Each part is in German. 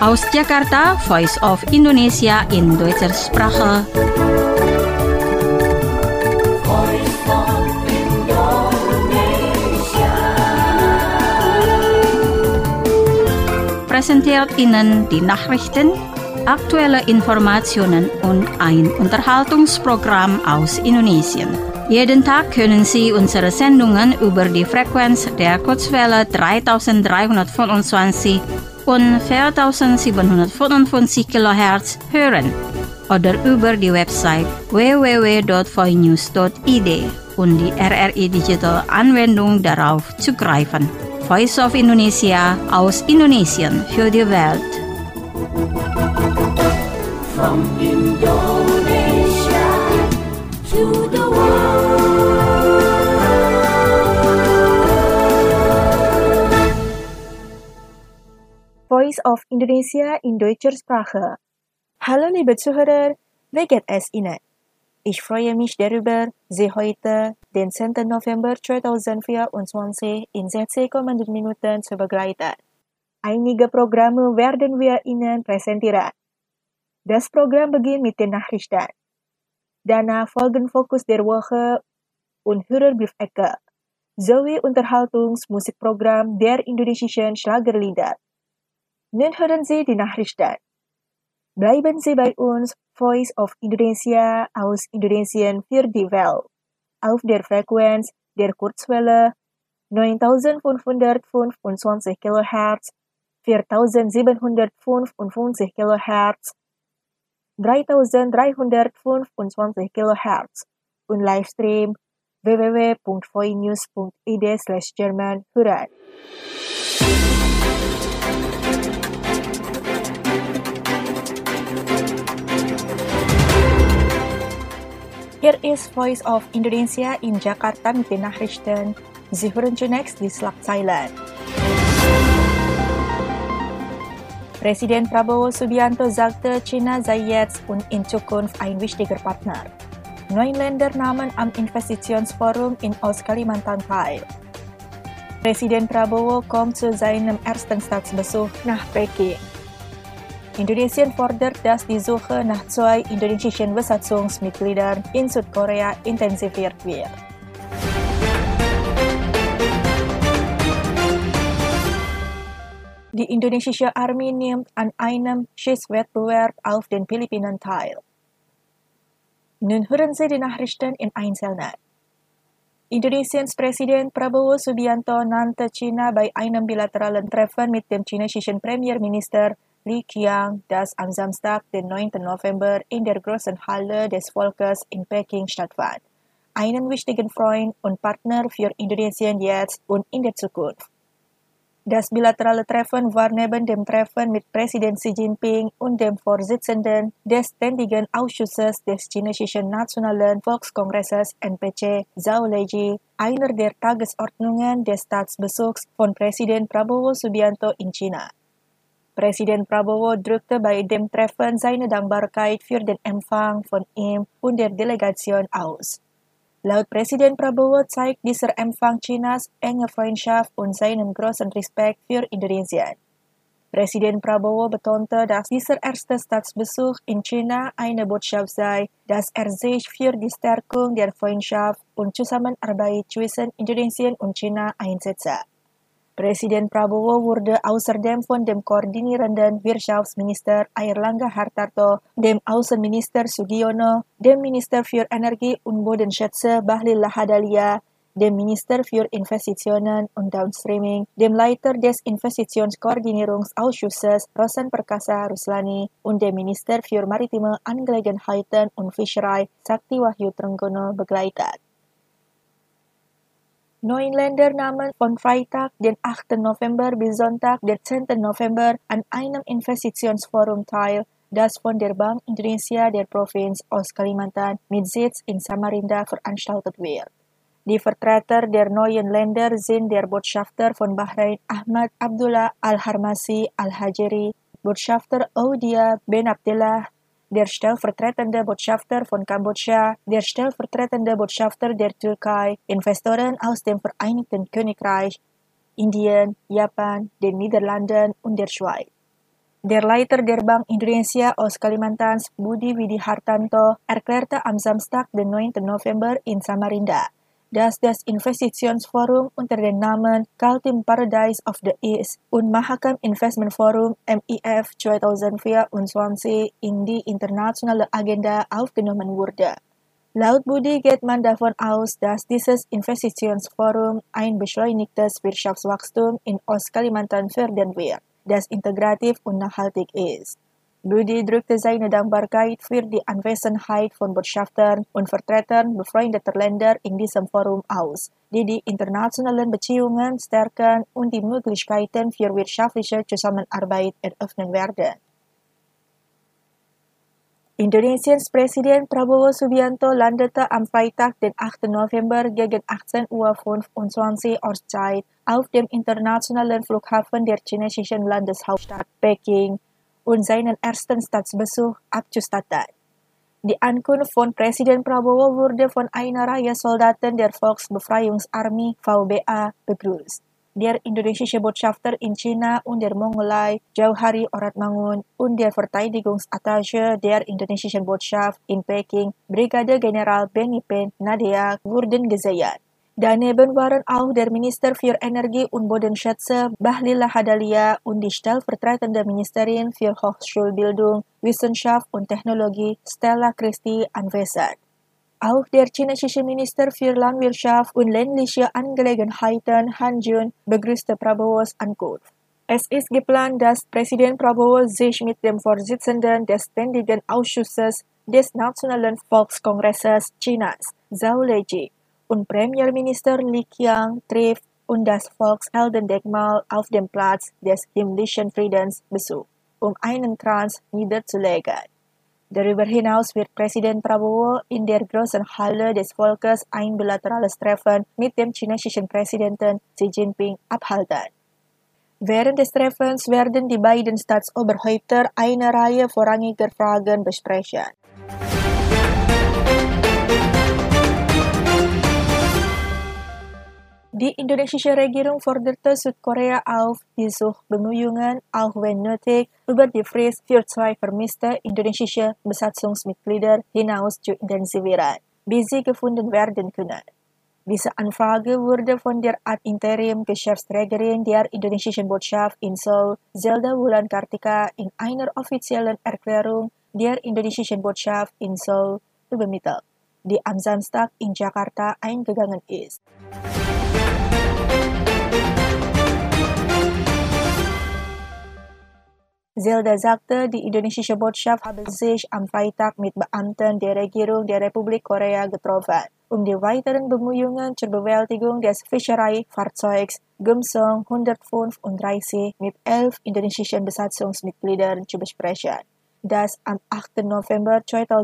Aus Jakarta, Voice of Indonesia in deutscher Sprache. Präsentiert Ihnen die Nachrichten, aktuelle Informationen und ein Unterhaltungsprogramm aus Indonesien. Jeden Tag können Sie unsere Sendungen über die Frequenz der Kurzwelle 3325 und 4755 kHz hören oder über die Website www.voinews.id und die RRI Digital Anwendung darauf zugreifen. Voice of Indonesia aus Indonesien für die Welt. From Indonesia to the world. Voice of Indonesia in deutscher Sprache. Hallo liebe Zuhörer, wie geht es Ihnen? Ich freue mich darüber, Sie heute, den 10. November 2024, in 60 kommenden Minuten zu begleiten. Einige Programme werden wir Ihnen präsentieren. Das Programm beginnt mit den Nachrichten. Danach folgen Fokus der Woche und Hörerbriefecke sowie Unterhaltungsmusikprogramm der indonesischen Schlagerlieder. Nun hören Sie die Nachrichten. Bleiben Sie bei uns, Voice of Indonesia aus Indonesien für die Welt, auf der Frequenz der Kurzwelle 9525 kHz, 4755 kHz, 3325 kHz und Livestream www.voinews.id/German hören. Hier ist Voice of Indonesia in Jakarta mit den Nachrichten. Sie hören zunächst die Schlagzeilen. Präsident Prabowo Subianto sagte, China sei jetzt und in Zukunft ein wichtiger Partner. 9 Länder nahmen am Investitionsforum in Ostkalimantan teil. Präsident Prabowo kommt zu seinem ersten Staatsbesuch nach Peking. Indonesien fordert, dass die Suche nach 2 indonesischen Besatzungsmitgliedern in Südkorea intensiviert wird. Die indonesische Armee nimmt an einem Schießwettbewerb auf den Philippinen teil. Nun hören Sie die Nachrichten in Einzelnen. Indonesiens Präsident Prabowo Subianto nannte China bei einem bilateralen Treffen mit dem chinesischen Premierminister Li Qiang, das am Samstag, den 9. November in der großen Halle des Volkes in Peking stattfand, einen wichtigen Freund und Partner für Indonesien jetzt und in der Zukunft. Das bilaterale Treffen war neben dem Treffen mit Präsident Xi Jinping und dem Vorsitzenden des Ständigen Ausschusses des Chinesischen Nationalen Volkskongresses NPC, Zhao Leji, einer der Tagesordnungen des Staatsbesuchs von Präsident Prabowo Subianto in China. Präsident Prabowo drückte bei dem Treffen seine Dankbarkeit für den Empfang von ihm und der Delegation aus. Laut Präsident Prabowo zeigt dieser Empfang Chinas enge Freundschaft und seinen großen Respekt für Indonesien. Präsident Prabowo betonte, dass dieser erste Staatsbesuch in China eine Botschaft sei, dass er sich für die Stärkung der Freundschaft und Zusammenarbeit zwischen Indonesien und China einsetze. Präsident Prabowo wurde außerdem von dem koordinierenden Wirtschaftsminister Airlangga Hartarto, dem Außenminister Sugiono, dem Minister für Energie und Bodenschätze Bahlil Lahadalia, dem Minister für Investitionen und Downstreaming, dem Leiter des Investitionskoordinierungsausschusses Rosan Perkasa Ruslani und dem Minister für Maritime Angelegenheiten und Fischerei Sakti Wahyu Trenggono begleitet. 9 Länder nahmen von Freitag, den 8. November bis Sonntag, den 10. November an einem Investitionsforum teil, das von der Bank Indonesia der Provinz Ostkalimantan mit Sitz in Samarinda veranstaltet wird. Die Vertreter der neuen Länder sind der Botschafter von Bahrain Ahmad Abdullah Al-Harmasi Al-Hajeri, Botschafter Oudia Ben Abdillah, der stellvertretende Botschafter von Kambodscha, der stellvertretende Botschafter der Türkei, Investoren aus dem Vereinigten Königreich, Indien, Japan, den Niederlanden und der Schweiz. Der Leiter der Bank Indonesia aus Kalimantan, Budi Widihartanto, erklärte am Samstag, den 9. November in Samarinda, dass das Investitionsforum unter dem Namen Kaltim Paradise of the East und Mahakam Investment Forum MIF 2024 in die internationale Agenda aufgenommen wurde. Laut Budi geht man davon aus, dass dieses Investitionsforum ein beschleunigtes Wirtschaftswachstum in Ostkalimantan fördern wird, das integrativ und nachhaltig ist. Budi drückte seine Dankbarkeit für die Anwesenheit von Botschaftern und Vertretern befreundeter Länder in diesem Forum aus, die die internationalen Beziehungen stärken und die Möglichkeiten für wirtschaftliche Zusammenarbeit eröffnen werden. Indonesiens Präsident Prabowo Subianto landete am Freitag, den 8. November gegen 18:25 Uhr Ortszeit auf dem internationalen Flughafen der chinesischen Landeshauptstadt Peking und seinen ersten Staatsbesuch abzustatten. Die Ankunft von Präsident Prabowo wurde von einer Reihe Soldaten der Volksbefreiungsarmee VBA begrüßt. Der indonesische Botschafter in China und der Mongolei Jauhari Oratmangun und der Verteidigungsattaché der indonesischen Botschaft in Peking, Brigade General Benipen Nadea, wurden gesehen. Daneben waren auch der Minister für Energie und Bodenschätze Bahlil Lahadalia und die stellvertretende Ministerin für Hochschulbildung, Wissenschaft und Technologie Stella Christie anwesend. Auch der chinesische Minister für Landwirtschaft und ländliche Angelegenheiten Han Jun begrüßte Prabowos Ankunft. Es ist geplant, dass Präsident Prabowo sich mit dem Vorsitzenden des Ständigen Ausschusses des Nationalen Volkskongresses Chinas, Zhao Leji, und Premierminister Li Qiang trifft und das Volksheldendenkmal auf dem Platz des himmlischen Friedens besucht, um einen Kranz niederzulegen. Darüber hinaus wird Präsident Prabowo in der großen Halle des Volkes ein bilaterales Treffen mit dem chinesischen Präsidenten Xi Jinping abhalten. Während des Treffens werden die beiden Staatsoberhäupter eine Reihe vorrangiger Fragen besprechen. Die indonesische Regierung forderte Südkorea auf, die Suchbemühungen, auch wenn nötig, über die Frist für 2 vermisste indonesische Besatzungsmitglieder hinaus zu intensivieren, bis sie gefunden werden können. Diese Anfrage wurde von der ad interim Geschäftsträgerin der indonesischen Botschaft in Seoul, Zelda Wulan Kartika, in einer offiziellen Erklärung der indonesischen Botschaft in Seoul übermittelt, die am Samstag in Jakarta eingegangen ist. Zelda sagte, die indonesische Botschaft habe sich am Freitag mit Beamten der Regierung der Republik Korea getroffen, um die weiteren Bemühungen zur Bewältigung des Fischereifahrzeugs Gemsong 135 mit 11 indonesischen Besatzungsmitgliedern zu besprechen, das am 8. November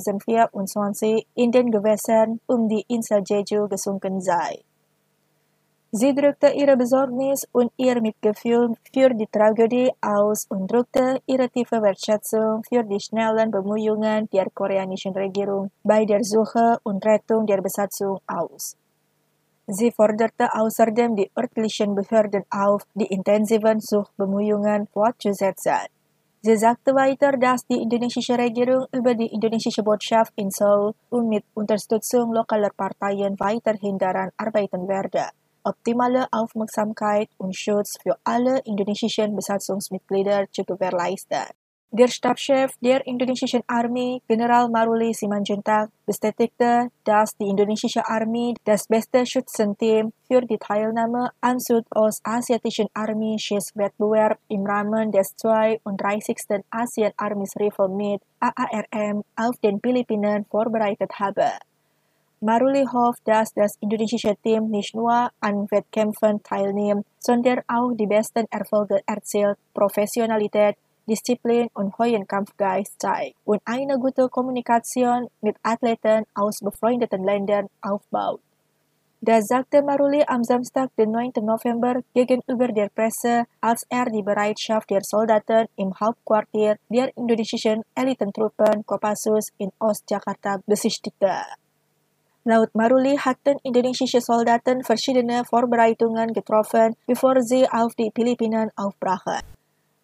2024 in den Gewässern um die Insel Jeju gesunken sei. Sie drückte ihre Besorgnis und ihr Mitgefühl für die Tragödie aus und drückte ihre tiefe Wertschätzung für die schnellen Bemühungen der koreanischen Regierung bei der Suche und Rettung der Besatzung aus. Sie forderte außerdem die örtlichen Behörden auf, die intensiven Suchbemühungen fortzusetzen. Sie sagte weiter, dass die indonesische Regierung über die indonesische Botschaft in Seoul und mit Unterstützung lokaler Parteien weiterhin daran arbeiten werde, optimale Aufmerksamkeit und Schutz für alle indonesischen Besatzungsmitglieder zu gewährleisten. Der Stabschef der indonesischen Armee, General Maruli Simanjuntak, bestätigte, dass die indonesische Armee das beste Schützenteam für die Teilnahme am Südostasiatischen Army-Schießwettbewerb im Rahmen des 32. ASEAN Armies Rifle Meet AARM auf den Philippinen vorbereitet habe. Maruli hofft, dass das indonesische Team nicht nur an Wettkämpfen teilnimmt, sondern auch die besten Erfolge erzielt, Professionalität, Disziplin und hohen Kampfgeist zeigt und eine gute Kommunikation mit Athleten aus befreundeten Ländern aufbaut. Das sagte Maruli am Samstag, den 9. November, gegenüber der Presse, als er die Bereitschaft der Soldaten im Hauptquartier der indonesischen Elitentruppen Kopassus in Ostjakarta besichtigte. Laut Maruli hatten indonesische Soldaten verschiedene Vorbereitungen getroffen, bevor sie auf die Philippinen aufbrachen.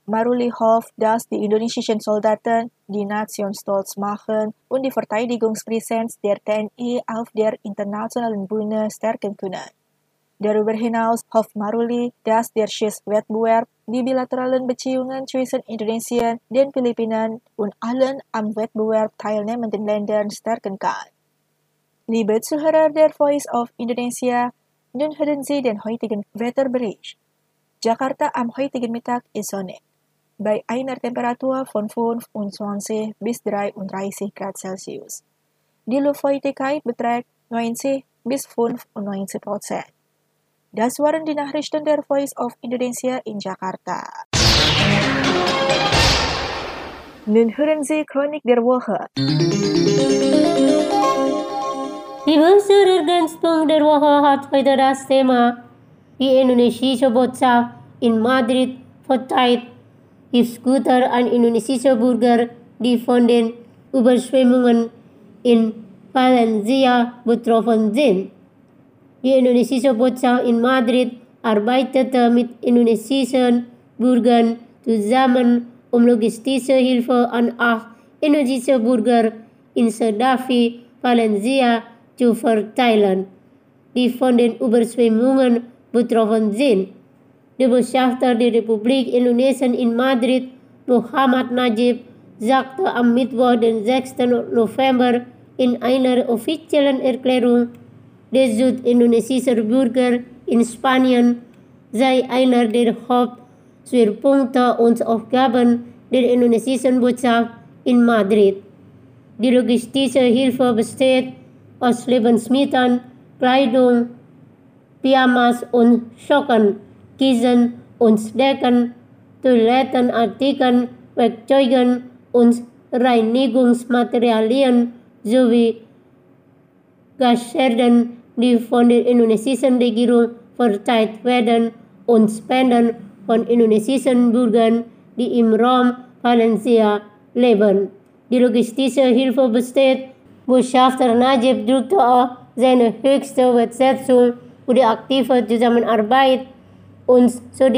Maruli hofft, dass die indonesischen Soldaten die Nation stolz machen und die Verteidigungspräsenz der TNI auf der internationalen Bühne stärken können. Darüber hinaus hofft Maruli, dass der Schießwettbewerb die bilateralen Beziehungen zwischen Indonesien, den Philippinen und allen am Wettbewerb teilnehmenden Ländern stärken kann. Liebe Zuhörer der Voice of Indonesia, nun hören Sie den heutigen Wetterbericht. Jakarta am heutigen Mittag ist sonnig, bei einer Temperatur von 25 bis 33 Grad Celsius. Die Luftfeuchtigkeit beträgt 90 bis 95%. Das waren die Nachrichten der Voice of Indonesia in Jakarta. Nun hören Sie Chronik der Woche. Die Bundesregierung der Woche hat heute das Thema die indonesische Botschaft in Madrid verteilt Hilfsgüter an indonesische Bürger, die von den Überschwemmungen in Valencia betroffen sind. Die indonesische Botschaft in Madrid arbeitete mit indonesischen Bürgern zusammen, um logistische Hilfe an 8 indonesische Bürger in Sedafi, Valencia zu verteilen, die von den Überschwemmungen betroffen sind. Der Botschafter der Republik Indonesien in Madrid, Muhammad Najib, sagte am Mittwoch, den 6. November, in einer offiziellen Erklärung, der südindonesische Bürger in Spanien sei einer der Hauptschwerpunkte und Aufgaben der indonesischen Botschaft in Madrid. Die logistische Hilfe besteht aus Lebensmitteln, Kleidung, Pyjamas und Socken, Kissen und Decken, Toilettenartikeln, Werkzeugen und Reinigungsmaterialien sowie Gaststätten, die von der indonesischen Regierung verteilt werden, und Spenden von indonesischen Bürgern, die im Raum Valencia leben. Die logistische Hilfe besteht. Botschafter Najib drückte auch seine höchste Wertschätzung für die aktive Zusammenarbeit und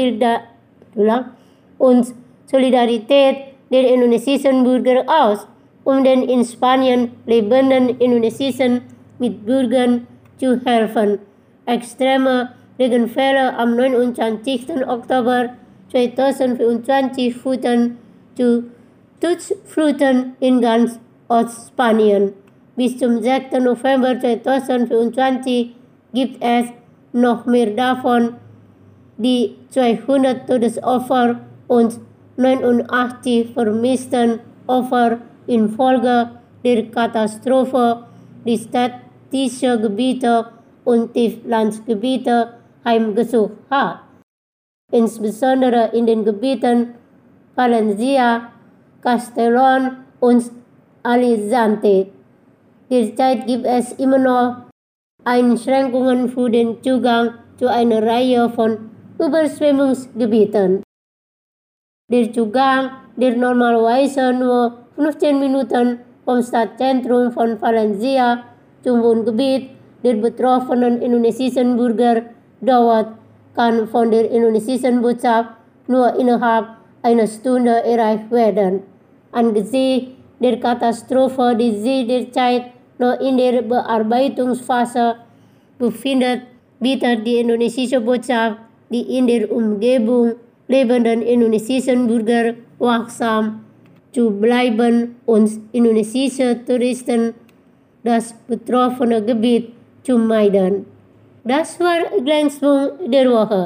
Solidarität der indonesischen Bürger aus, um den in Spanien lebenden indonesischen Mitbürgern zu helfen. Extreme Regenfälle am 29. Oktober 2024 führten zu Sturzfluten in ganz Ostspanien. Bis zum 6. November 2024 gibt es noch mehr davon. Die 200 Todesopfer und 89 vermissten Opfer infolge der Katastrophe, die städtische Gebiete und Tieflandgebiete heimgesucht hat. Insbesondere in den Gebieten Valencia, Castellón und Alicante. Derzeit gibt es immer noch Einschränkungen für den Zugang zu einer Reihe von Überschwemmungsgebieten. Der Zugang, der normalerweise nur 15 Minuten vom Stadtzentrum von Valencia zum Wohngebiet der betroffenen indonesischen Bürger dauert, kann von der indonesischen Botschaft nur innerhalb einer Stunde erreicht werden. Angesichts der Katastrophe, die sich derzeit noch in der Bearbeitungsphase befindet, bittet die indonesische Botschaft die in der Umgebung lebenden indonesischen Bürger wachsam zu bleiben und indonesische Touristen das betroffene Gebiet zu meiden. Das war Glänzpunkt der Woche.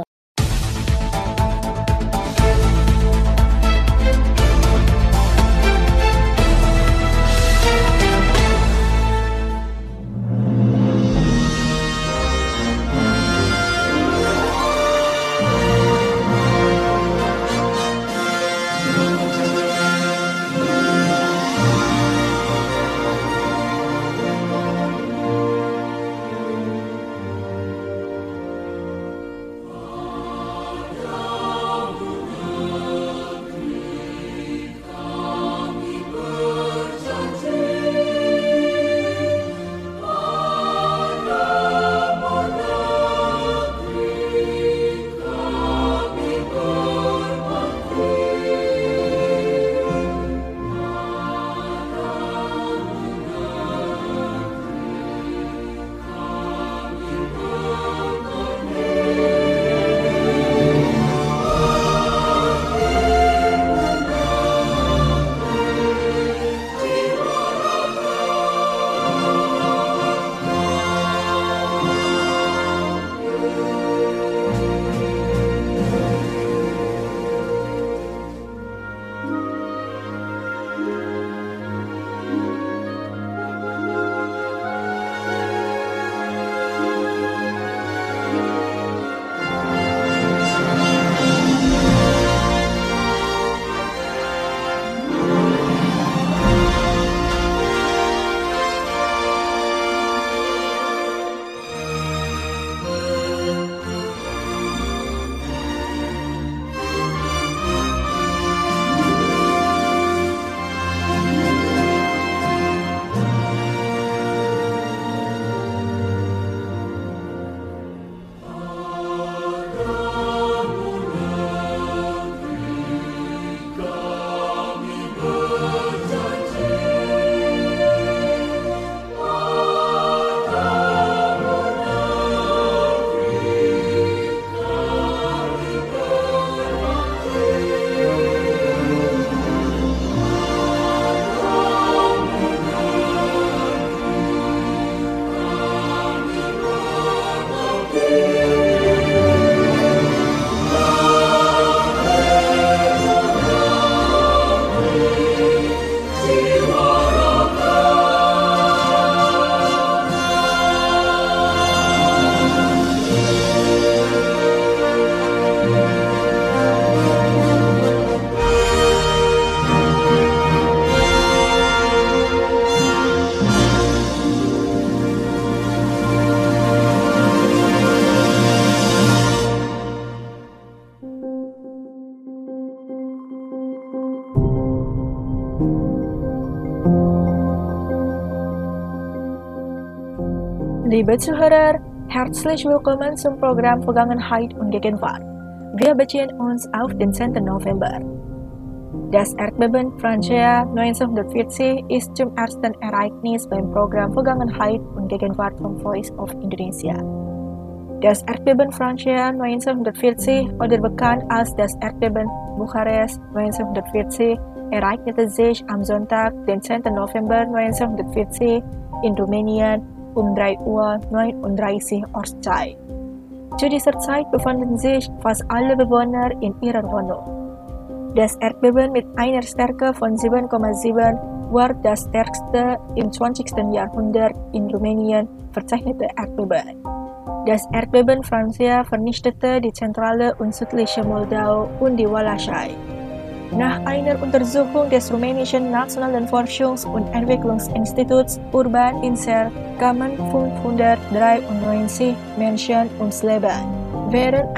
Liebe Zuhörer, herzlich willkommen zum Programm Vergangenheit und Gegenwart. Wir beziehen uns auf den 10. November. Das Erdbeben Franzia 1940 ist zum ersten Ereignis beim Programm Vergangenheit und Gegenwart vom Voice of Indonesia. Das Erdbeben Franzia 1940 oder bekannt als das Erdbeben Bukarest 1940 ereignete sich am Sonntag, den 10. November 1940 in Rumänien um 3:39 Uhr Ortszeit. Zu dieser Zeit befanden sich fast alle Bewohner in ihrer Wohnung. Das Erdbeben mit einer Stärke von 7,7 war das stärkste im 20. Jahrhundert in Rumänien verzeichnete Erdbeben. Das Erdbeben Franzia vernichtete die zentrale und südliche Moldau und die Wallachei. Nach einer Untersuchung des rumänischen Nationalen Forschungs- und Entwicklungsinstituts Urban Inser kamen 593 Menschen ums Leben, während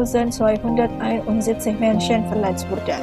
1271 Menschen verletzt wurden.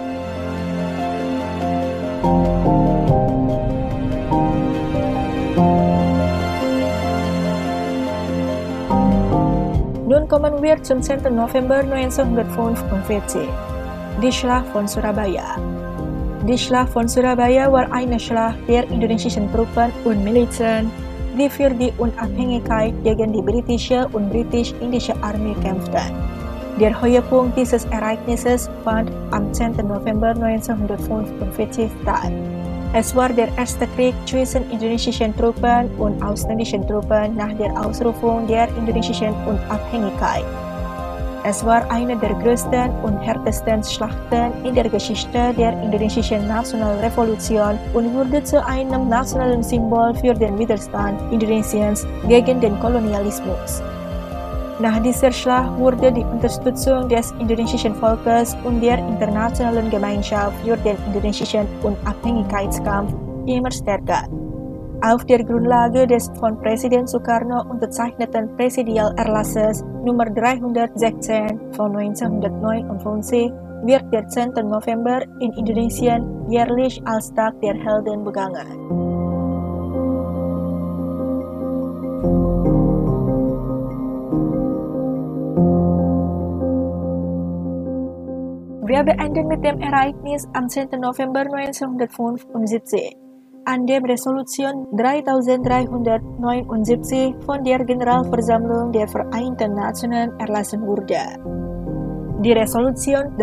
Nun kommen wir zum 10. November 1945. Die Schlacht von Surabaya. Die Schlacht von Surabaya war eine Schlacht der indonesischen Truppen und Milizen, die für die Unabhängigkeit gegen die britische und britisch-indische Armee kämpften. Der Höhepunkt dieses Ereignisses fand am 10. November 1945 statt. Es war der erste Krieg zwischen indonesischen Truppen und ausländischen Truppen nach der Ausrufung der indonesischen Unabhängigkeit. Es war eine der größten und härtesten Schlachten in der Geschichte der indonesischen Nationalrevolution und wurde zu einem nationalen Symbol für den Widerstand Indonesiens gegen den Kolonialismus. Nach dieser Schlacht wurde die Unterstützung des indonesischen Volkes und der internationalen Gemeinschaft für den indonesischen Unabhängigkeitskampf immer stärker. Auf der Grundlage des von Präsident Sukarno unterzeichneten Präsidialerlasses Nummer 316 von 1959 wird der 10. November in Indonesien jährlich als Tag der Helden begangen. Wir beenden mit dem Ereignis am 10. November 1975. An dem Resolution 3379 von der Generalversammlung der Vereinten Nationen erlassen wurde. Die Resolution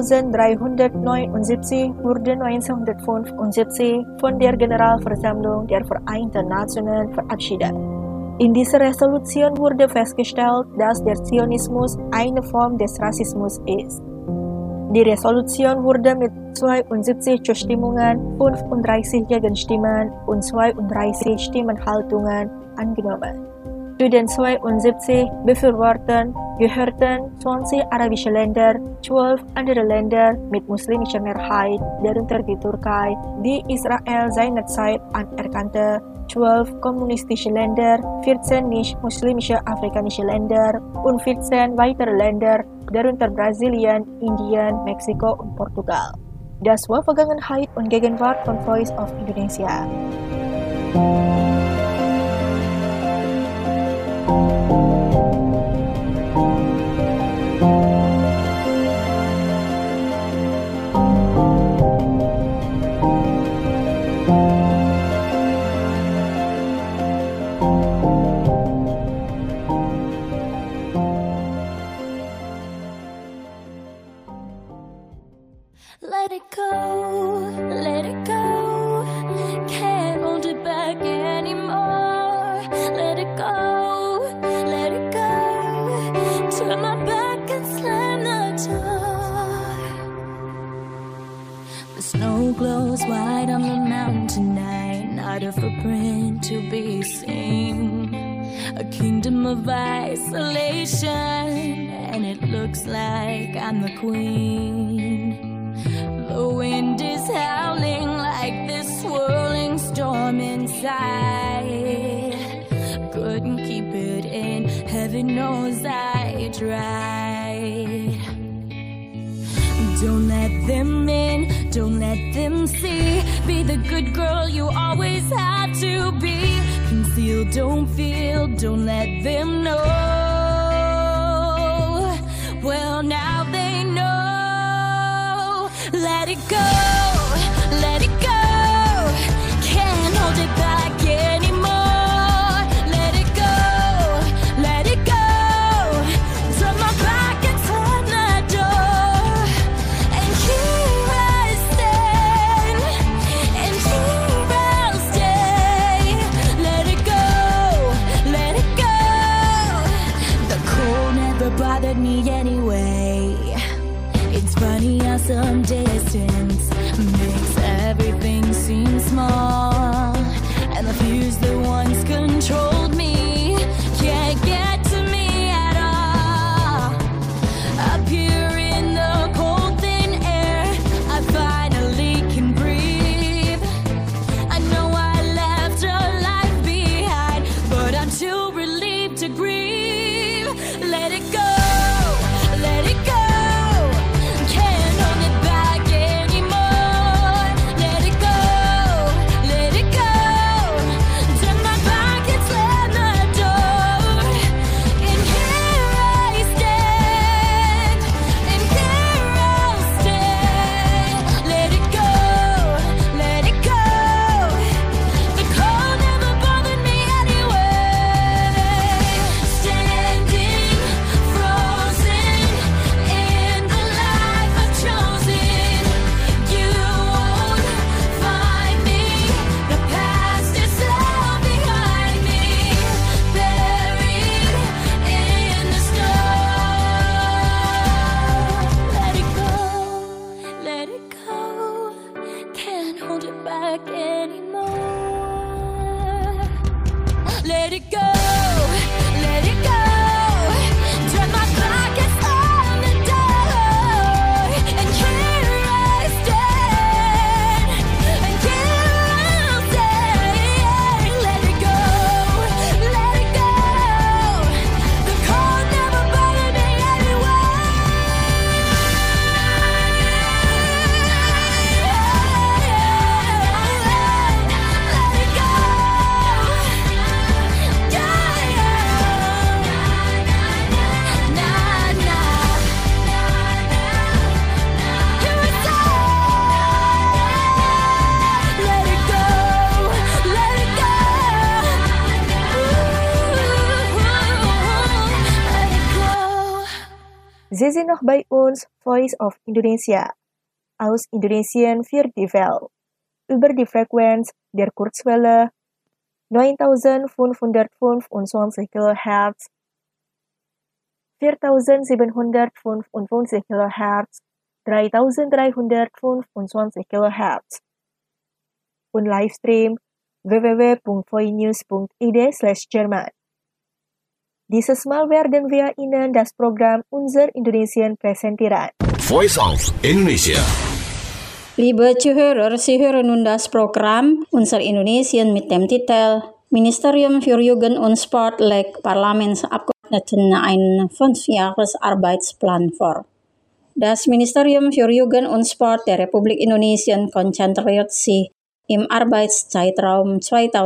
3379 wurde 1975 von der Generalversammlung der Vereinten Nationen verabschiedet. In dieser Resolution wurde festgestellt, dass der Zionismus eine Form des Rassismus ist. Die Resolution wurde mit 72 Zustimmungen, 35 Gegenstimmen und 32 Stimmenhaltungen angenommen. Zu den 72 Befürwortern gehörten 20 arabische Länder, 12 andere Länder mit muslimischer Mehrheit, darunter die Türkei, die Israel seinerzeit anerkannte, 12 kommunistische Länder, 14 nicht-muslimische afrikanische Länder und 14 weitere Länder, darunter Brasilien, Indien, Mexiko und Portugal. Das war Vergangenheit und Gegenwart von Voice of Indonesia. Let it go, let it go. Can't hold it back anymore. Let it go, let it go. Turn my back and slam the door. The snow glows white on the mountain tonight, not a footprint to be seen. A kingdom of isolation, and it looks like I'm the queen. The wind is howling like this swirling storm inside. Couldn't keep it in, heaven knows I tried. Don't let them in, don't let them see. Be the good girl you always had to be. Conceal, don't feel, world, don't let them know. Well, now they know. Let it go, let it go. Can't hold it back anymore. Let it go, let it go. Turn my back and slam that door. And here I stand, and here I'll stay. Let it go, let it go. The cold never bothered me anyway. It's funny how some distance makes everything seem small, and the fears that once controlled me can't get to me at all. Up here in the cold thin air, I finally can breathe. I know I left a life behind, but I'm too relieved to grieve. Let it go, let it go. Can't hold it back anymore. Let it go, let it go. Turn my back and slam the door. And here I stand, and here I'll stay. Let it go, let it go. The cold never bothered me anyway. Standing frozen in the life I've chosen. You won't find me. The past is all behind me, buried in the snow. Let it go, let it go. Can't hold it back anymore. Let it go, let it go. Turn my back and slam the door. And here I stand, and here I'll stay. Let it go, let it go. The cold never bothered me anyway. Let it go. Sie sind noch bei uns, Voice of Indonesia, aus Indonesien für die Welt, über die Frequenz der Kurzwelle 9525 kHz, 4755 kHz, 3325 kHz und Livestream www.voinews.id/Jerman. Dieses Mal werden wir Ihnen das Programm Unser Indonesien präsentieren. Voice of Indonesia. Liebe Zuhörer, Sie hören nun das Programm Unser Indonesien mit dem Titel Ministerium für Jugend und Sport legt Parlamentsabgeordneten einen 5-Jahres-Arbeitsplan vor. Das Ministerium für Jugend und Sport der Republik Indonesien konzentriert sich im Arbeitszeitraum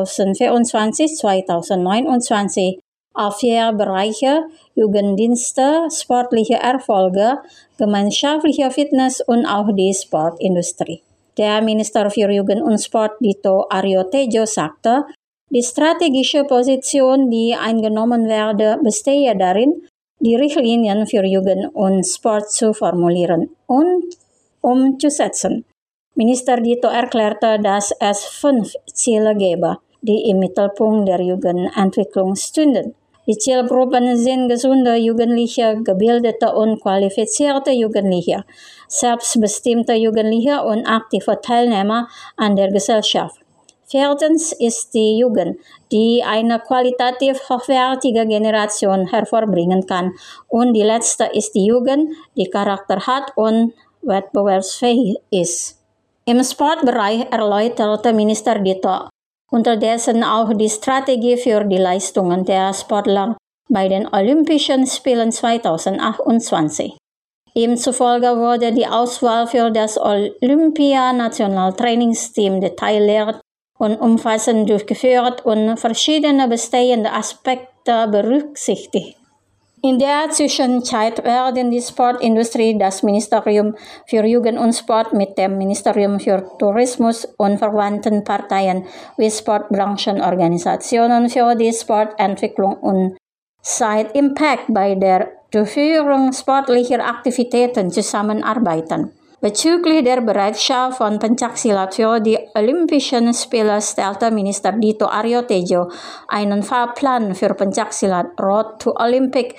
2024-2029 auf 4 Bereiche: Jugenddienste, sportliche Erfolge, gemeinschaftliche Fitness und auch die Sportindustrie. Der Minister für Jugend und Sport Dito Aryo Tejo sagte, die strategische Position, die eingenommen werde, bestehe darin, die Richtlinien für Jugend und Sport zu formulieren und umzusetzen. Minister Dito erklärte, dass es 5 Ziele gebe, die im Mittelpunkt der Jugendentwicklung stünden. Die Zielgruppen sind gesunde Jugendliche, gebildete und qualifizierte Jugendliche, selbstbestimmte Jugendliche und aktive Teilnehmer an der Gesellschaft. 4. ist die Jugend, die eine qualitativ hochwertige Generation hervorbringen kann. Und die letzte ist die Jugend, die Charakter hat und wettbewerbsfähig ist. Im Sportbereich erläuterte Minister Dito unterdessen auch die Strategie für die Leistungen der Sportler bei den Olympischen Spielen 2028. Ihm zufolge wurde die Auswahl für das Olympia-Nationaltrainingsteam detailliert und umfassend durchgeführt und verschiedene bestehende Aspekte berücksichtigt. In der Zwischenzeit werden die Sportindustrie, das Ministerium für Jugend und Sport mit dem Ministerium für Tourismus und verwandten Parteien wie Sportbranchenorganisationen für die Sportentwicklung und Side Impact bei der Durchführung sportlicher Aktivitäten zusammenarbeiten. Bezüglich der Bereitschaft von Pencaksilat für die Olympischen Spiele stellte Minister Dito Aryo Tejo einen Fahrplan für Pencaksilat Road to Olympic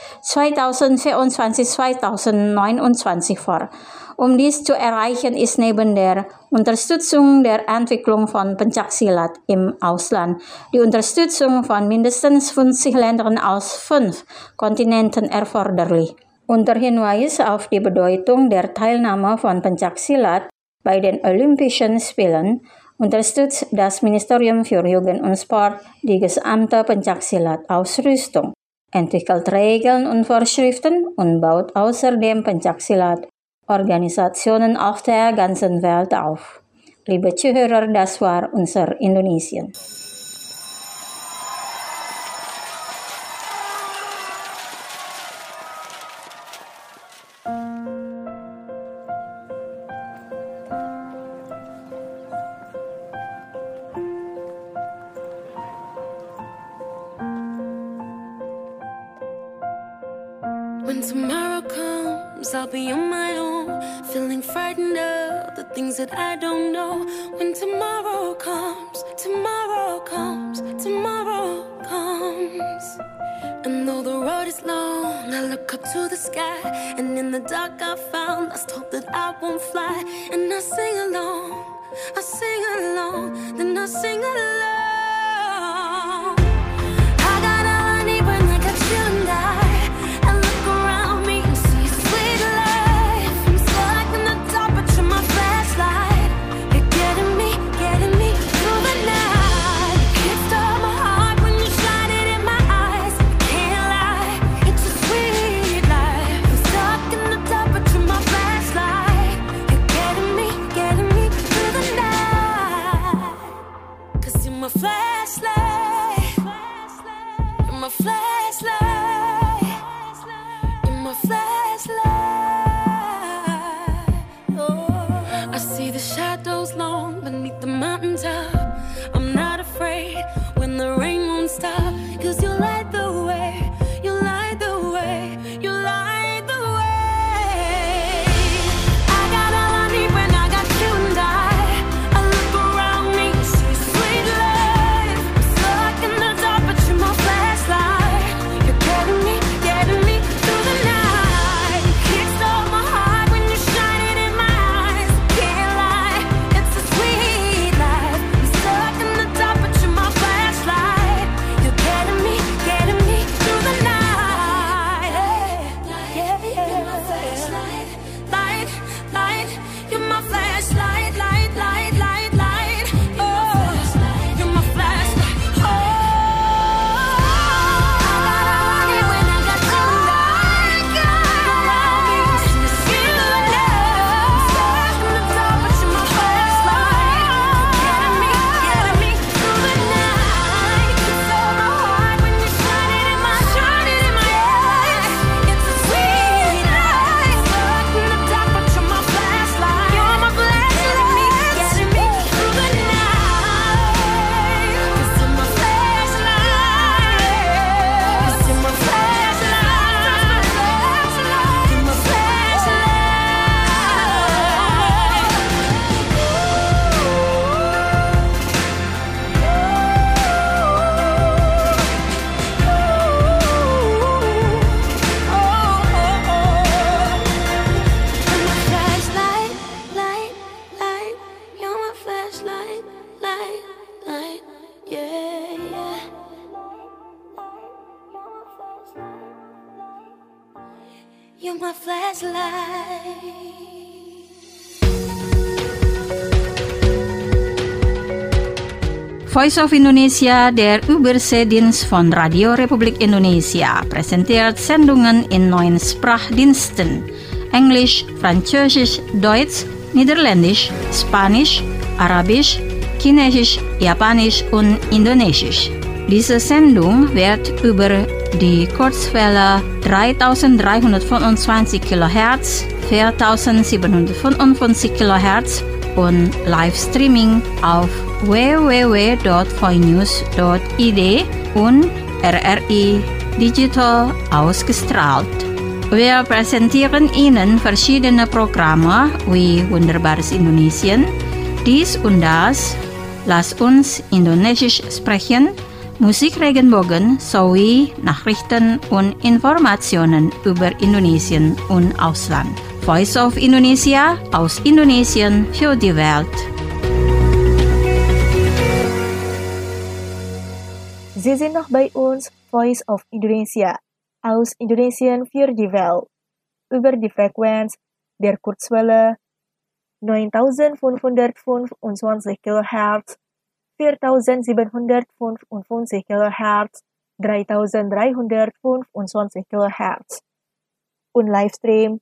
2024-2029 vor. Um dies zu erreichen, ist neben der Unterstützung der Entwicklung von Pencaksilat im Ausland die Unterstützung von mindestens 50 Ländern aus 5 Kontinenten erforderlich. Unter Hinweis auf die Bedeutung der Teilnahme von Pencaksilat bei den Olympischen Spielen unterstützt das Ministerium für Jugend und Sport die gesamte Pencaksilat-Ausrüstung, entwickelt Regeln und Vorschriften und baut außerdem Pencaksilat-Organisationen auf der ganzen Welt auf. Liebe Zuhörer, das war unser Indonesien. When tomorrow comes, I'll be on my own, feeling frightened of the things that I don't know. When tomorrow comes, tomorrow comes, tomorrow comes. And though the road is long, I look up to the sky, and in the dark I found lost hope that I won't fly. And I sing along, then I sing along. I got all I need when I got you and I. You're my flashlight. Voice of Indonesia, der Überseedienst von Radio Republik Indonesia, präsentiert Sendungen in 9 Sprachdiensten: Englisch, Französisch, Deutsch, Niederländisch, Spanisch, Arabisch, Chinesisch, Japanisch und Indonesisch. Diese Sendung wird über die Kurzwelle 3325 kHz, 4755 kHz und Livestreaming auf www.voinews.id und RRI Digital ausgestrahlt. Wir präsentieren Ihnen verschiedene Programme wie Wunderbares Indonesien, dies und das, Lass uns Indonesisch sprechen, Musik Regenbogen sowie Nachrichten und Informationen über Indonesien und Ausland. Voice of Indonesia aus Indonesien für die Welt. Sie sind noch bei uns, Voice of Indonesia aus Indonesien für die Welt, über die Frequenz der Kurzwelle 9525 kHz, 4755 kHz, 3325 kHz und Livestream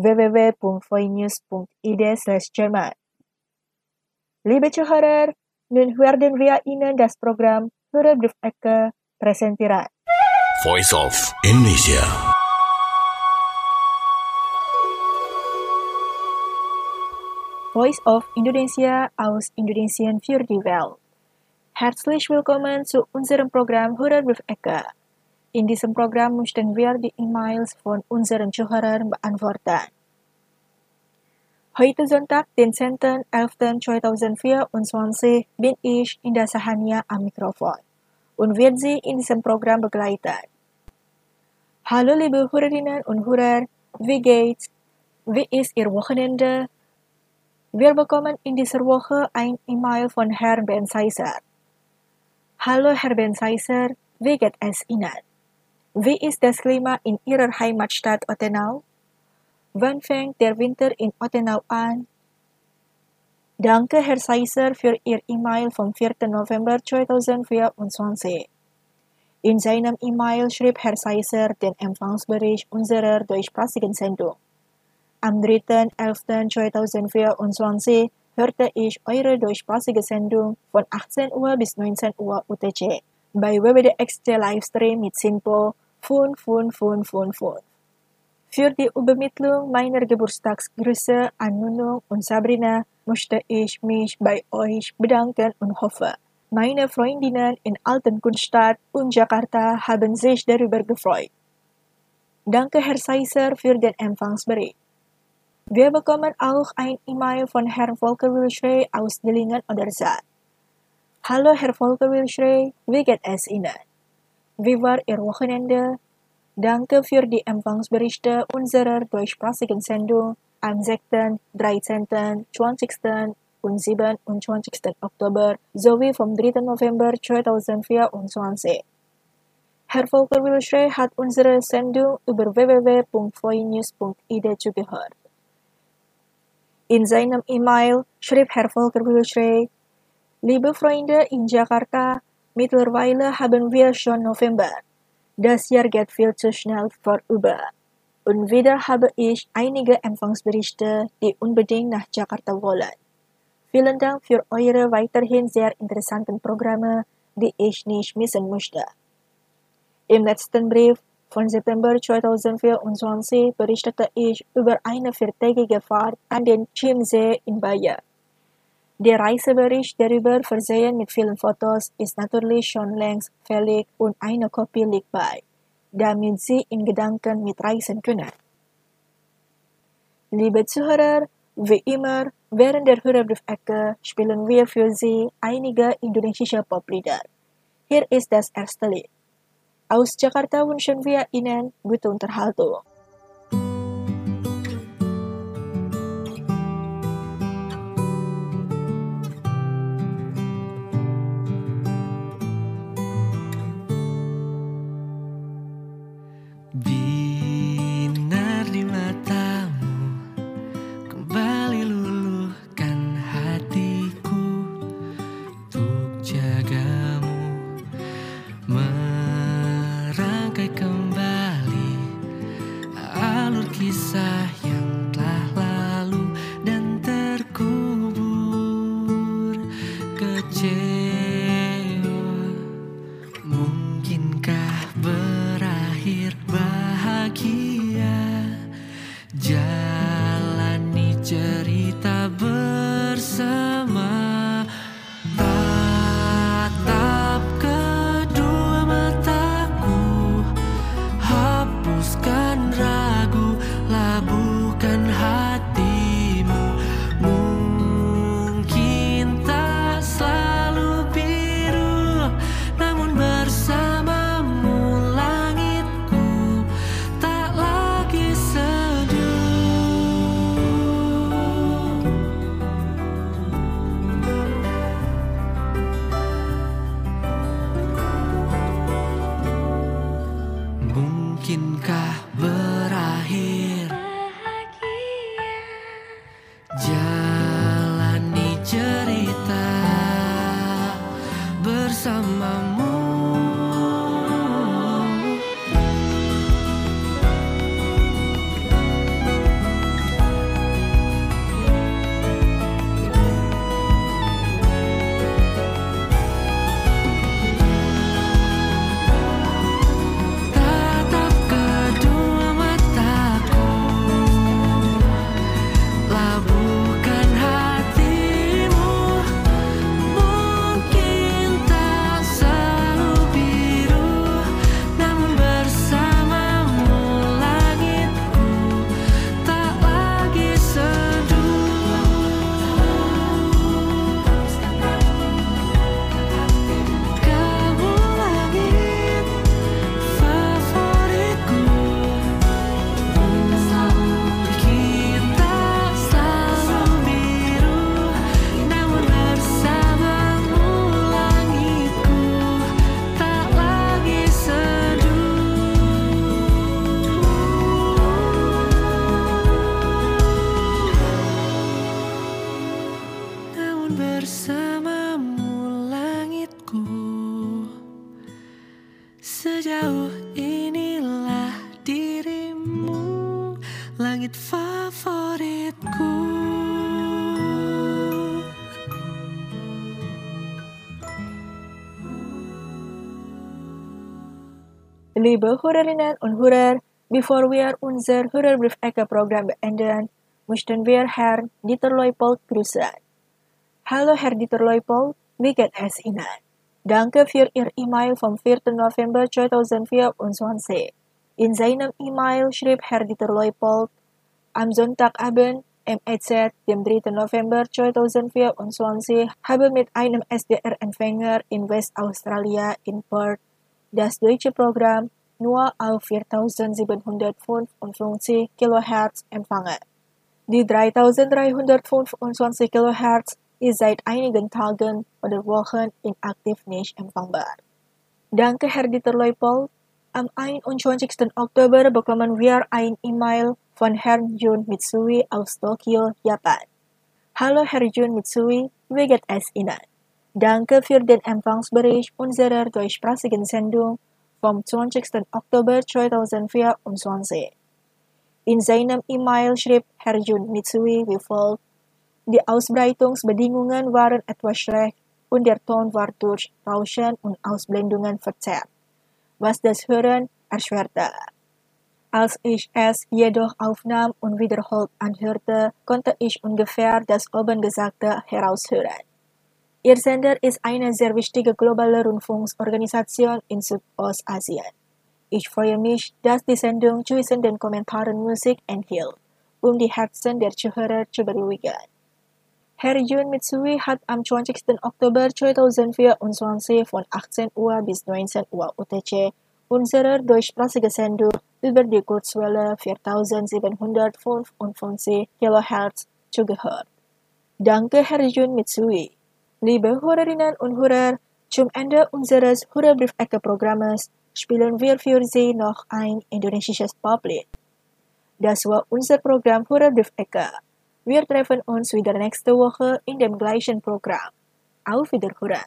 www.voinews.id/German. Liebe Zuhörer, nun werden wir Ihnen das Programm Hörerbrief Ecke präsentieren. Voice of Indonesia. Voice of Indonesia aus Indonesien für die Welt. Herzlich willkommen zu unserem Programm Hörerbrief Ecke. In diesem Programm möchten wir die E-Mails von unseren Zuhörern beantworten. Heute Sonntag, den 10.11.2024, bin ich Indah Sahania am Mikrofon und werde Sie in diesem Programm begleiten. Hallo liebe Hörerinnen und Hörer, wie geht's? Wie ist Ihr Wochenende? Wir bekommen in dieser Woche ein E-Mail von Herrn Ben Seiser. Hallo Herr Ben Seiser, wie geht es Ihnen? Wie ist das Klima in Ihrer Heimatstadt Ottenau? Wann fängt der Winter in Ottenau an? Danke Herr Seiser für Ihr E-Mail vom 4. November 2024. In seinem E-Mail schrieb Herr Seiser den Empfangsbericht unserer deutschsprachigen Sendung. Am 3.11.2024 hörte ich eure deutschsprachige Sendung von 18 Uhr bis 19 Uhr UTC bei WWDXT Livestream mit Simpo 5555. Für die Übermittlung meiner Geburtstagsgrüße an Nunung und Sabrina möchte ich mich bei euch bedanken und hoffe, meine Freundinnen in Altenkunstadt und Jakarta haben sich darüber gefreut. Danke Herr Seiser für den Empfangsbericht. Wir bekommen auch ein E-Mail von Herrn Volker Wilschrey aus Dillingen-Oderzaat. Hallo Herr Volker Wilschrey, wie geht es Ihnen? Wie war Ihr Wochenende? Danke für die Empfangsberichte unserer deutschsprachigen Sendung am 6., 13., 20. und 27. Oktober sowie vom 3. November 2024. Herr Volker Wilschrey hat unsere Sendung über www.voinews.id zugehört. In seinem E-Mail schrieb Herr Volker Wilschrey, liebe Freunde in Jakarta, mittlerweile haben wir schon November. Das Jahr geht viel zu schnell vorüber. Und wieder habe ich einige Empfangsberichte, die unbedingt nach Jakarta wollen. Vielen Dank für eure weiterhin sehr interessanten Programme, die ich nicht missen möchte. Im letzten Brief von September 2024 berichtete ich über eine 4-tägige Fahrt an den Chiemsee in Bayern. Der Reisebericht darüber, versehen mit vielen Fotos, ist natürlich schon längst fällig und eine Kopie liegt bei, damit Sie in Gedanken mitreisen können. Liebe Zuhörer, wie immer, während der Hörerbrief-Ecke spielen wir für Sie einige indonesische Poplieder. Hier ist das erste Lied. Aus Jakarta wünschen wir Ihnen gute Unterhaltung. Binar di matamu kembali luluhkan hatiku untuk jagamu, merangkai kembali alur kisah yang telah lalu dan terkubur. mungkinkah berakhir? Jalani cerita bersamamu. Tatap kedua mataku, labuhkan hatimu. Mungkin tak selalu biru, namun bersamamu langitku tak lagi seduh. Kamu langit favoritku, mungkin tak selalu biru, namun bersamamu langitku tak lagi seduh. Namun bersamamu langitku, sejauh inilah dirimu, langit favoritku. Liebe Hörerinnen und Hörer, bevor wir unser Hörerbriefecke-Programm beenden, möchten wir Herrn Dieter Leupold grüßen. Hallo Herr Dieter Leupold, wie geht es Ihnen? Danke für Ihr E-Mail vom 4. November 2024. In seinem E-Mail schrieb Herr Dieter Leupold, am Sonntagabend MEZ, dem 3. November 2024, habe mit einem SDR-Empfänger in Westaustralia in Perth das deutsche Programm nur auf 4755 kHz empfangen. Die 3325 kHz ist seit einigen Tagen oder Wochen inaktiv nicht empfangbar. Danke, Herr Dieter Leupold. Am 21. Oktober bekommen wir ein E-Mail von Herrn Jun Mitsui aus Tokio, Japan. Hallo Herr Jun Mitsui, wie geht es Ihnen? Danke für den Empfangsbericht unserer deutschsprachigen Sendung vom 20. Oktober 2024. In seinem E-Mail schrieb Herr Jun Mitsui wie folgt: Die Ausbreitungsbedingungen waren etwas schlecht und der Ton war durch Rauschen und Ausblendungen verzerrt, was das Hören erschwerte. Als ich es jedoch aufnahm und wiederholt anhörte, konnte ich ungefähr das oben Gesagte heraushören. Ihr Sender ist eine sehr wichtige globale Rundfunkorganisation in Südostasien. Ich freue mich, dass die Sendung zwischen den Kommentaren Musik enthielt, um die Herzen der Zuhörer zu beruhigen. Herr Jun Mitsui hat am 20. Oktober 2024 von 18 Uhr bis 19 Uhr UTC unsere deutschsprachige Sendung über die Kurzwelle 4755 kHz zugehört. Danke, Herr Jun Mitsui. Liebe Hörerinnen und Hörer, zum Ende unseres Hörerbriefecke-Programmes spielen wir für Sie noch ein indonesisches Poplied. Das war unser Programm Hörerbriefecke. Wir treffen uns wieder nächste Woche in dem gleichen Programm. Auf Wiederhören.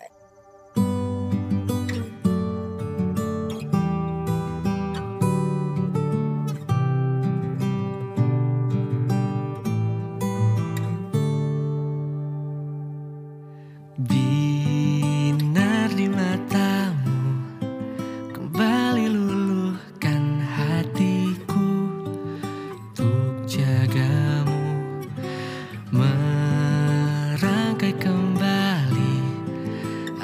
Binar di matamu, kembali luluhkan hatiku untuk jagamu, merangkai kembali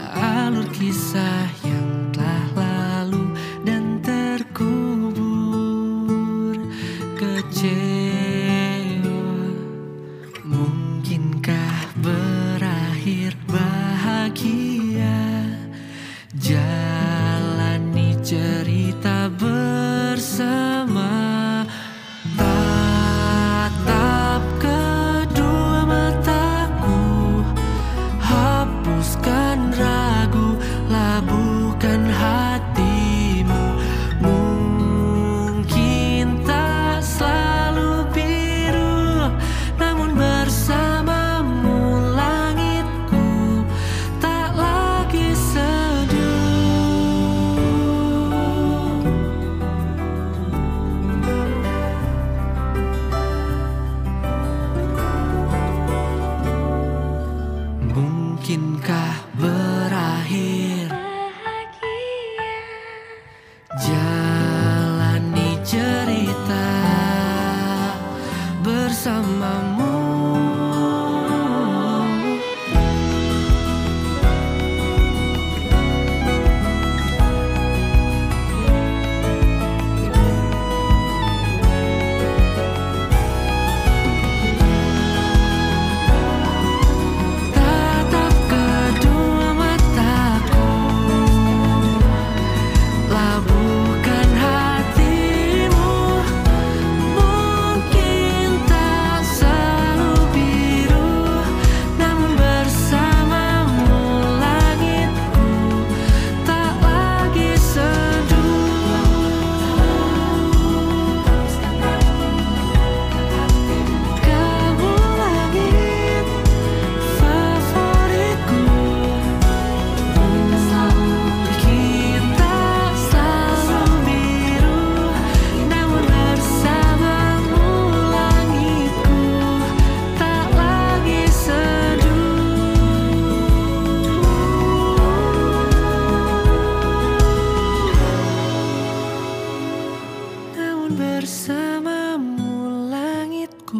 tahun bersamamu langitku.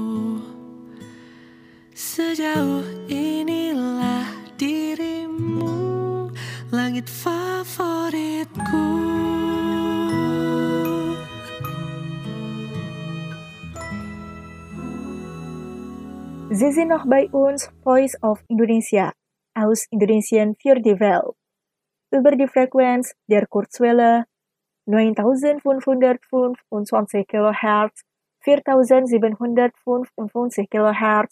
Sejauh inilah dirimu, langit favoritku. Sie sind noch bei uns, Voice of Indonesia, aus Indonesien für die Welt. Über die Frequenz der Kurzwelle 9525 kHz, 4755 kHz,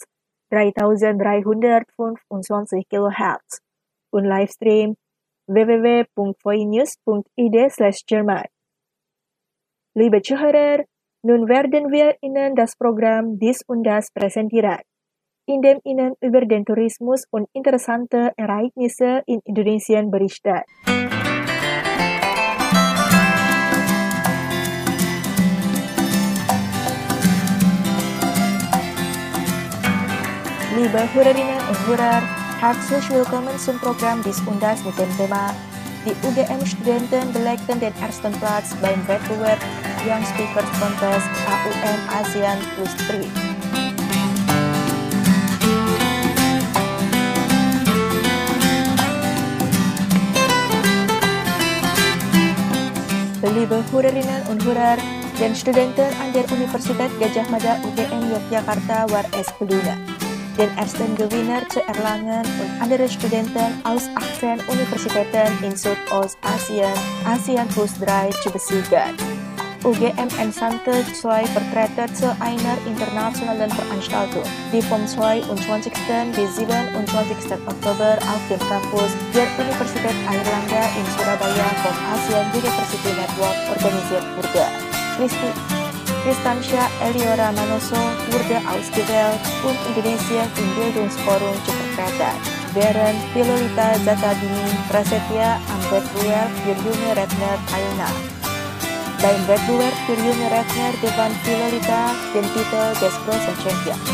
3325 kHz und Livestream www.voinews.id/German. Liebe Zuhörer, nun werden wir Ihnen das Programm Dies und Das präsentieren, in dem Ihnen über den Tourismus und interessante Ereignisse in Indonesien berichtet. Liebe Hörerinnen und Hörer, herzlich willkommen zum Programm Dies und Das mit dem Thema Die UGM-Studenten belegten den ersten Platz beim Wettbewerb Young Speakers Contest AUM ASEAN Plus 3. Liebe Hörerinnen und Hörer, den Studenten an der Universität Gadjah Mada UGM Yogyakarta war es gelungen, den ersten Gewinner zu erlangen und andere Studenten aus 18 Universitäten in Südostasien, ASEAN Plus 3 zu besiegen. UGM entsandte 2 Vertreter zu einer internationalen Veranstaltung, die vom 22. bis 27. Oktober auf dem Campus der Universität Airlangga in Surabaya vom ASEAN University Network organisiert wurde. Kristansha Eliora Manoso wurde ausgewählt und Indonesien im Bildungsforum zu vertreten, während Philolita Zatadini Prasetya am Wettbewerb für junge Redner teilnahm. Beim Wettbewerb für junge Redner gewann Philolita den Titel des Großen Champions.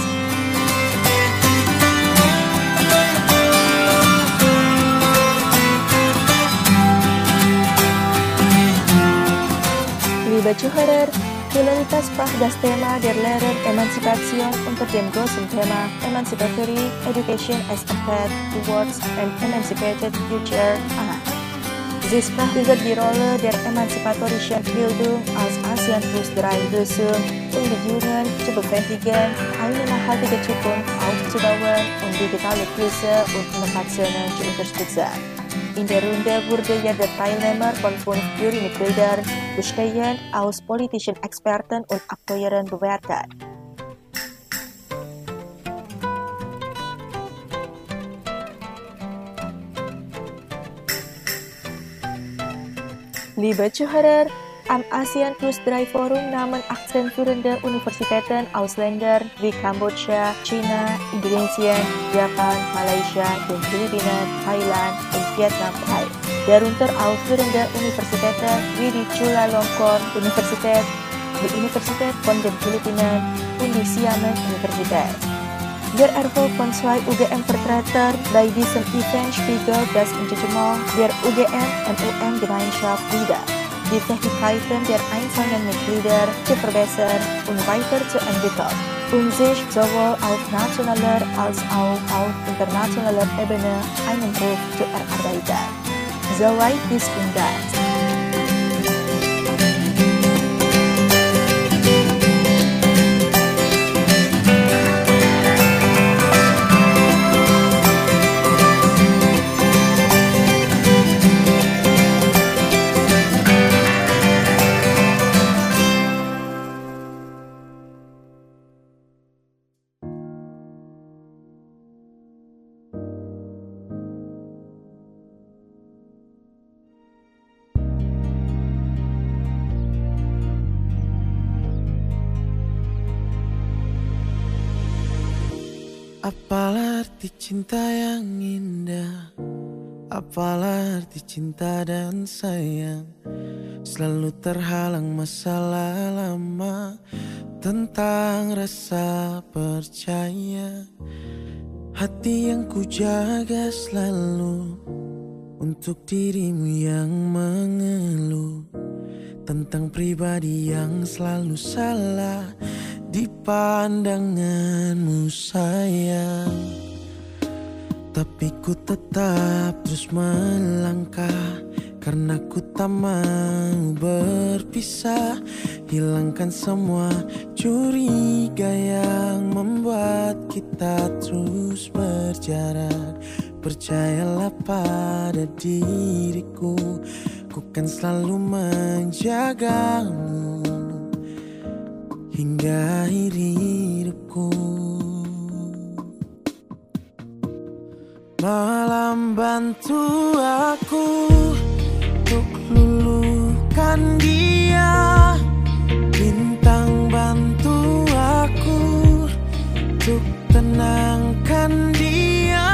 Liebe Zuhörer, Philolita sprach das Thema der Lehrer Emanzipation unter dem großen Thema Emancipatory Education as a Path Towards an Emancipated Future an. Sie sprach über die Rolle der emanzipatorischen Bildung als ASEAN Plus 3 Lösung, um die Jungen zu befähigen, eine nachhaltige Zukunft aufzubauen und digitale Kurse und Innovationen zu unterstützen. In der Runde wurde jeder Teilnehmer von 5 Jurymitgliedern, bestehend aus politischen Experten und Akteuren, bewertet. Liebe Zuhörer, am ASEAN Plus 3 Forum nahmen 18 führende Universitäten aus Ländern wie Kambodscha, China, Indonesien, Japan, Malaysia, den Philippinen, Thailand und Vietnam teil. Darunter auch führende Universitäten wie die Chulalongkorn Universität, die Universität von den Philippinen und die Xiamen Universität. Der Erfolg von 2 UGM-Vertreter bei diesem Event spiegelt das Engagement der UGM-MUM-Gemeinschaft wider, die Fähigkeiten der einzelnen Mitglieder zu verbessern und weiterzuentwickeln, um sich sowohl auf nationaler als auch auf internationaler Ebene einen Ruf zu erarbeiten. Soweit dies und das. Apalah arti cinta yang indah, apalah arti cinta dan sayang. Selalu terhalang masalah lama tentang rasa percaya. Hati yang ku jaga selalu untuk dirimu yang mengeluh. tentang pribadi yang selalu salah di pandanganmu sayang. Tapi ku tetap terus melangkah karena ku tak mau berpisah. Hilangkan semua curiga yang membuat kita terus berjarak. Percayalah pada diriku, ku kan selalu menjagamu hingga akhir hidupku. Malam bantu aku untuk luluhkan dia, bintang bantu aku untuk tenangkan dia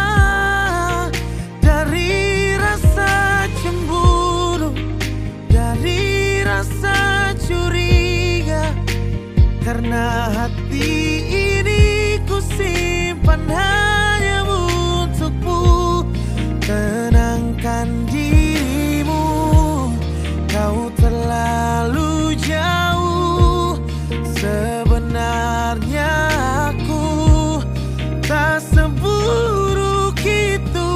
dari rasa cemburu, dari rasa curiga. Karena hati ini ku simpan hanya untukmu. Tenangkan dirimu, kau terlalu jauh. Sebenarnya aku tak seburuk itu.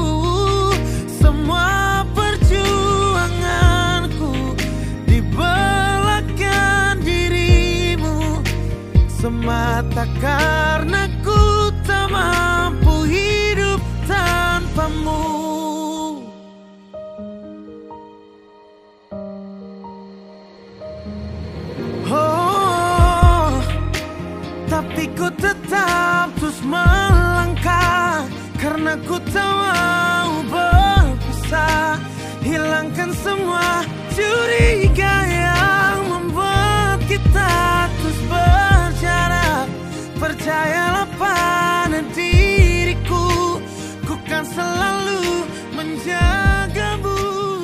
Semua perjuanganku di belakang dirimu, semata karena ku tak mampu hidup tanpamu. Oh, tapi ku tetap terus melangkah karena ku tak mau berpisah. Hilangkan semua curiga yang membuat kita terus berjarak. Percayalah pada diriku, ku kan selalu menjagamu.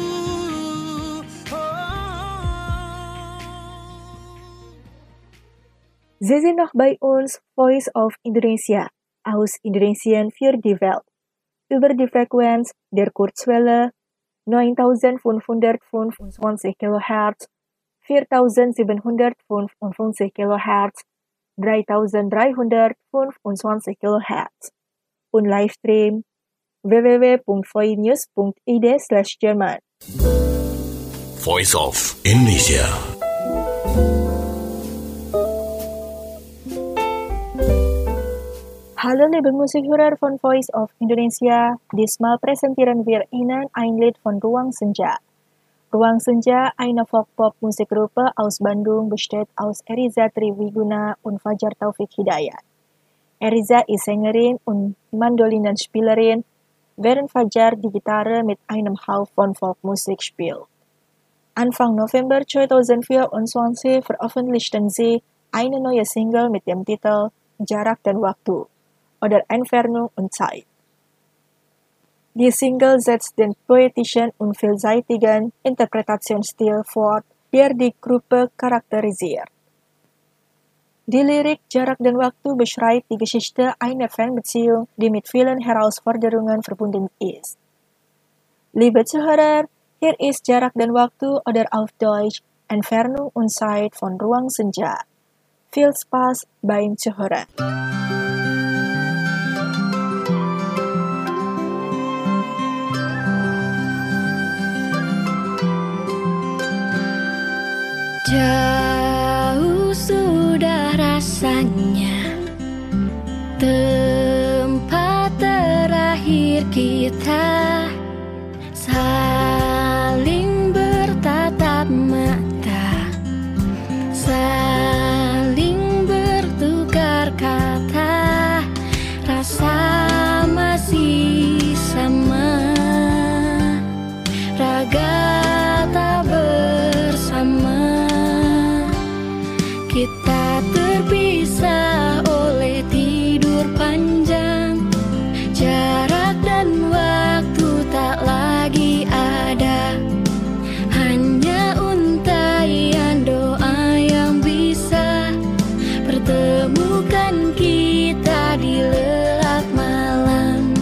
Sie sind noch bei uns, Voice of Indonesia, aus Indonesien für die Welt, über die Frequenz der Kurzwelle 9525 kHz, 4755 kHz, 3325 kHz und Livestream www.voinews.id/German. Voice of Indonesia. Hallo liebe Musikhörer von Voice of Indonesia, diesmal präsentieren wir Ihnen ein Lied von Ruang Senja. Ruang Senja, eine Folk-Pop-Musikgruppe aus Bandung, besteht aus Eriza Triwiguna und Fajar Taufik Hidayat. Eriza ist Sängerin und Mandolinenspielerin, während Fajar die Gitarre mit einem Hauch von Folkmusik spielt. Anfang November 2024 veröffentlichten sie eine neue Single mit dem Titel Jarak dan Waktu oder Entfernung und Zeit. Die Single setzt den poetischen und vielseitigen Interpretationsstil fort, der die Gruppe charakterisiert. Die Lyrik Jarak dan Waktu beschreibt die Geschichte einer Fernbeziehung, die mit vielen Herausforderungen verbunden ist. Liebe Zuhörer, hier ist Jarak dan Waktu oder auf Deutsch Entfernung und Zeit von Ruang Senja. Viel Spaß beim Zuhören. Jauh sudah rasanya tempat terakhir kita saling bertatap mata, saling bertukar kata, rasa masih sama, raga tak bersama. Kita terpisah oleh tidur panjang, jarak dan waktu tak lagi ada. Hanya untaian doa yang bisa pertemukan kita di lelap malam.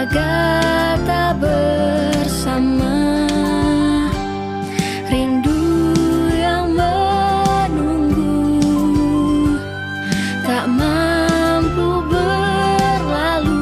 agar tak bersama. Rindu yang menunggu tak mampu berlalu.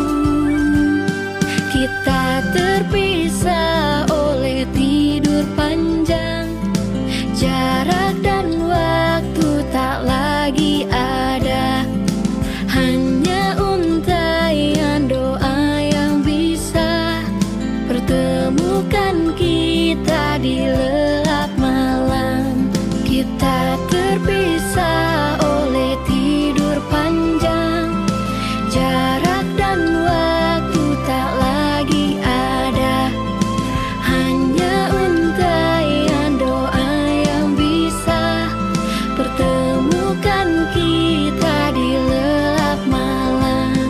Kita terpisah oleh tidur panjang. Jarak dan waktu tak lagi ada. Hanya untaian doa yang bisa pertemukan kita di gelap malam. Kita terpisah oleh tidur panjang. Jarak dan waktu tak lagi ada. Hanya untaian doa yang bisa pertemukan kita di gelap malam.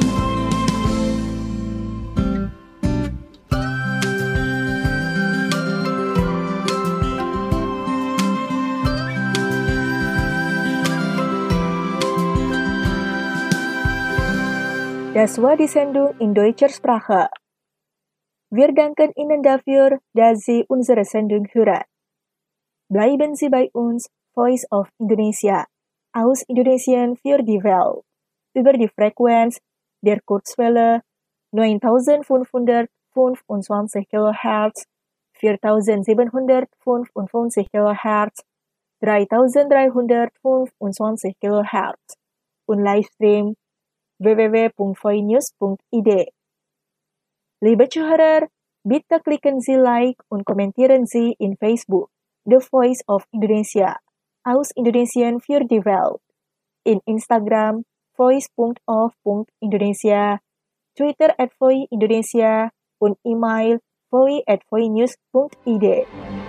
Das war die Sendung in deutscher Sprache. Wir danken Ihnen dafür, dass Sie unsere Sendung hören. Bleiben Sie bei uns, Voice of Indonesia, aus Indonesien für die Welt, über die Frequenz der Kurzwelle 9525 kHz, 4755 kHz, 3325 kHz und Livestream www.voinews.id. Liebe Zuhörer, bitte klicken Sie Like und kommentieren Sie in Facebook The Voice of Indonesia, aus Indonesien für die Welt, in Instagram voice.of.indonesia, Twitter @voiindonesia und E-Mail voi@voinews.id.